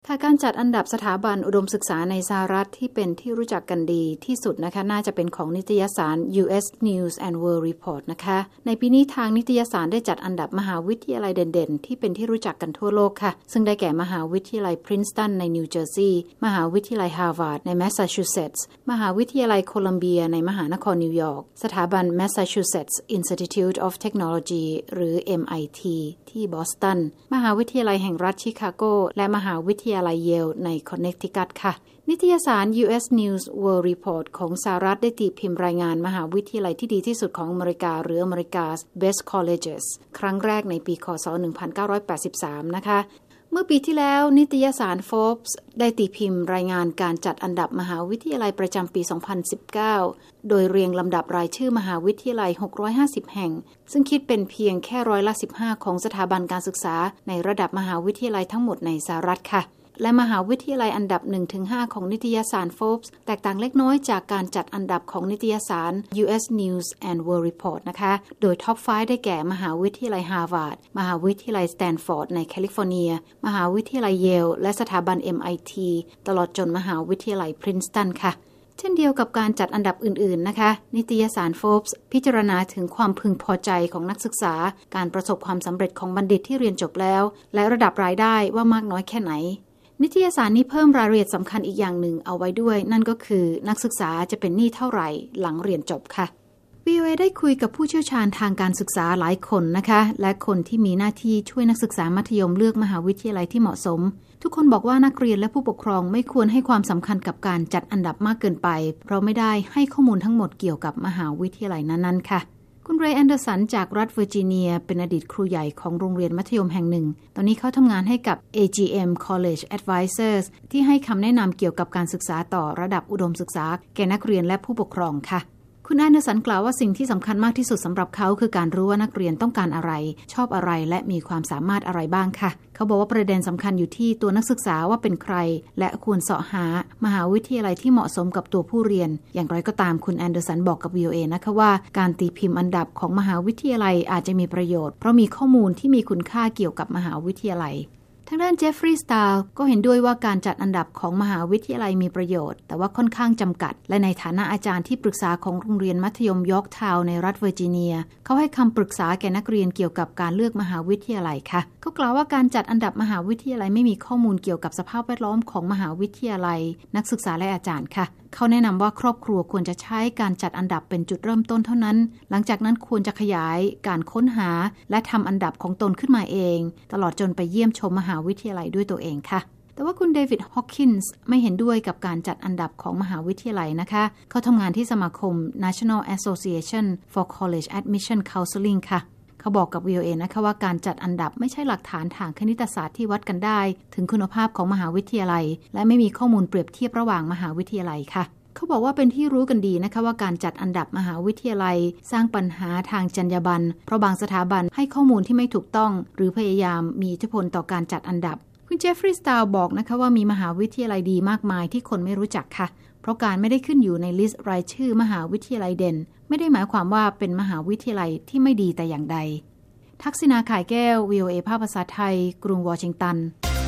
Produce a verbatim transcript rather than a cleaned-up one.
ค่ะการจัดอันดับสถาบันอุดมศึกษาในสหรัฐที่เป็นที่รู้จักกันดีที่สุดนะคะน่าจะเป็นของนิตยสาร ยู เอส News and World Report นะคะในปีนี้ทางนิตยสารได้จัดอันดับมหาวิทยาลัยเด่นๆที่เป็นที่รู้จักกันทั่วโลกค่ะซึ่งได้แก่มหาวิทยาลัย Princeton ในนิวเจอร์ซีย์มหาวิทยาลัย Harvard ในแมสซาชูเซตส์มหาวิทยาลัยโคลัมเบียในมหานครนิวยอร์กสถาบัน Massachusetts Institute of Technology หรือ เอ็ม ไอ ที ที่บอสตันมหาวิทยาลัยแห่งรัฐชิคาโกและมหาวิทยาลัยเยลในคอนเนคทิคัตค่ะนิตยสาร ยู เอส News World Report ของสหรัฐได้ตีพิมพ์รายงานมหาวิทยาลัยที่ดีที่สุดของอเมริกาหรือ America's Best Colleges ครั้งแรกในปีค.ศ. หนึ่งพันเก้าร้อยแปดสิบสามนะคะเมื่อปีที่แล้วนิตยสาร Forbes ได้ตีพิมพ์รายงานการจัดอันดับมหาวิทยาลัยประจำปี สองพันสิบเก้า โดยเรียงลำดับรายชื่อมหาวิทยาลัยหกร้อยห้าสิบแห่งซึ่งคิดเป็นเพียงแค่ร้อยละสิบห้าของสถาบันการศึกษาในระดับมหาวิทยาลัยทั้งหมดในสหรัฐค่ะและมหาวิทยาลัยอันดับ หนึ่งถึงห้า ของนิตยสาร Forbes แตกต่างเล็กน้อยจากการจัดอันดับของนิตยสาร ยู เอส News and World Report นะคะโดยท็อป ห้า ได้แก่มหาวิทยาลัย Harvard มหาวิทยาลัย Stanford ในแคลิฟอร์เนียมหาวิทยาลัย Yale และสถาบัน เอ็ม ไอ ที ตลอดจนมหาวิทยาลัย Princeton ค่ะเช่นเดียวกับการจัดอันดับอื่นๆนะคะนิตยสาร Forbes พิจารณาถึงความพึงพอใจของนักศึกษาการประสบความสำเร็จของบัณฑิตที่เรียนจบแล้วและระดับรายได้ว่ามากน้อยแค่ไหนนิตยสารนี้เพิ่มรายละเอียดสำคัญอีกอย่างหนึ่งเอาไว้ด้วยนั่นก็คือนักศึกษาจะเป็นหนี้เท่าไหร่หลังเรียนจบค่ะ วี โอ เอ ได้คุยกับผู้เชี่ยวชาญทางการศึกษาหลายคนนะคะและคนที่มีหน้าที่ช่วยนักศึกษามัธยมเลือกมหาวิทยาลัยที่เหมาะสมทุกคนบอกว่านักเรียนและผู้ปกครองไม่ควรให้ความสำคัญกับการจัดอันดับมากเกินไปเพราะไม่ได้ให้ข้อมูลทั้งหมดเกี่ยวกับมหาวิทยาลัยนั้นๆค่ะคุณเรย์แอนเดอร์สันจากรัฐเวอร์จิเนียเป็นอดีตครูใหญ่ของโรงเรียนมัธยมแห่งหนึ่งตอนนี้เขาทำงานให้กับ เอ จี เอ็ม College Advisors ที่ให้คำแนะนำเกี่ยวกับการศึกษาต่อระดับอุดมศึกษาแก่นักเรียนและผู้ปกครองค่ะคุณแอนเดอร์สันกล่าวว่าสิ่งที่สำคัญมากที่สุดสำหรับเขาคือการรู้ว่านักเรียนต้องการอะไรชอบอะไรและมีความสามารถอะไรบ้างค่ะเขาบอกว่าประเด็นสำคัญอยู่ที่ตัวนักศึกษาว่าเป็นใครและควรเสาะหามหาวิทยาลัยที่เหมาะสมกับตัวผู้เรียนอย่างไรก็ตามคุณแอนเดอร์สันบอกกับ วี โอ เอ นะคะว่าการตีพิมพ์อันดับของมหาวิทยาลัยอาจจะมีประโยชน์เพราะมีข้อมูลที่มีคุณค่าเกี่ยวกับมหาวิทยาลัยทางด้านเจฟฟรีย์ สตาร์ก็เห็นด้วยว่าการจัดอันดับของมหาวิทยาลัยมีประโยชน์แต่ว่าค่อนข้างจำกัดและในฐานะอาจารย์ที่ปรึกษาของโรงเรียนมัธยมยอร์กทาวน์ในรัฐเวอร์จิเนียเขาให้คำปรึกษาแก่นักเรียนเกี่ยวกับการเลือกมหาวิทยาลัยค่ะเขากล่าวว่าการจัดอันดับมหาวิทยาลัยไม่มีข้อมูลเกี่ยวกับสภาพแวดล้อมของมหาวิทยาลัยนักศึกษาและอาจารย์ค่ะเขาแนะนำว่าครอบครัวควรจะใช้การจัดอันดับเป็นจุดเริ่มต้นเท่านั้นหลังจากนั้นควรจะขยายการค้นหาและทำอันดับของตนขึ้นมาเองตลอดจนไปเยี่ยมชมมหาวิทยาลัยด้วยตัวเองค่ะแต่ว่าคุณเดวิดฮอว์กินส์ไม่เห็นด้วยกับการจัดอันดับของมหาวิทยาลัยนะคะเขาทำงานที่สมาคม National Association for College Admission Counseling ค่ะเขาบอกกับ วี โอ เอ นะคะว่าการจัดอันดับไม่ใช่หลักฐานทางคณิตศาสตร์ที่วัดกันได้ถึงคุณภาพของมหาวิทยาลัยและไม่มีข้อมูลเปรียบเทียบระหว่างมหาวิทยาลัยค่ะเขาบอกว่าเป็นที่รู้กันดีนะคะว่าการจัดอันดับมหาวิทยาลัยสร้างปัญหาทางจรรยาบรรณเพราะบางสถาบันให้ข้อมูลที่ไม่ถูกต้องหรือพยายามมีอิทธิพลต่อการจัดอันดับคุณเจฟฟรีย์ สตาร์บอกนะคะว่ามีมหาวิทยาลัยดีมากมายที่คนไม่รู้จักค่ะเพราะการไม่ได้ขึ้นอยู่ในลิสต์รายชื่อมหาวิทยาลัยเด่นไม่ได้หมายความว่าเป็นมหาวิทยาลัยที่ไม่ดีแต่อย่างใดทักษิณา ข่ายแก้ว วี โอ เอ ภาคภาษาไทยกรุงวอชิงตัน